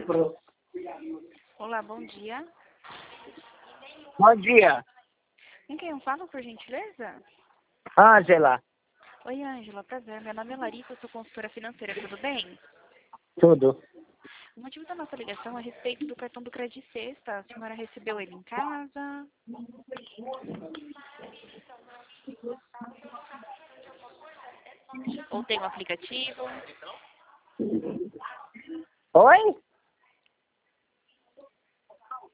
Olá, bom dia. Bom dia, Com quem eu falo, por gentileza? Ângela. Oi, Ângela, prazer. Meu nome é Larissa, eu sou consultora financeira, tudo bem? Tudo. O motivo da nossa ligação é a respeito do cartão do Credit Sexta. A senhora recebeu ele em casa? Ou tem um aplicativo? Oi?